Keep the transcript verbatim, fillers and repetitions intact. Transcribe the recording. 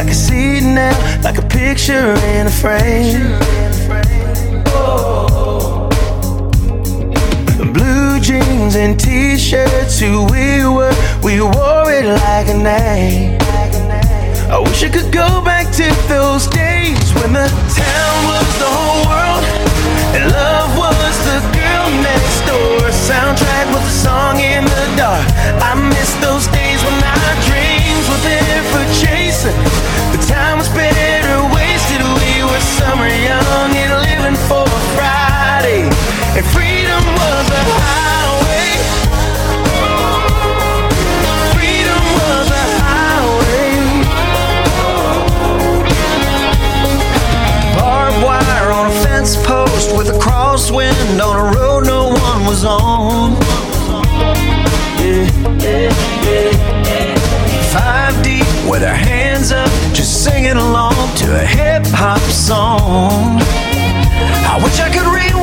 can see it now, like a picture in a frame. Blue jeans and t-shirts, who we were, we wore it like a name. I wish I could go back to those days when the town was the whole world and love was the girl next door. Soundtrack was a song in the dark. I miss those days when our dreams were there for chasing. The time was better wasted. We were summer young and living for Friday, and freedom was a highway. Freedom was a highway. Barbed wire on a fence post with a crosswind on a road no one was on. Yeah, yeah, yeah, yeah. Five deep with our hands up, just singing along to a hip hop song. I wish I could read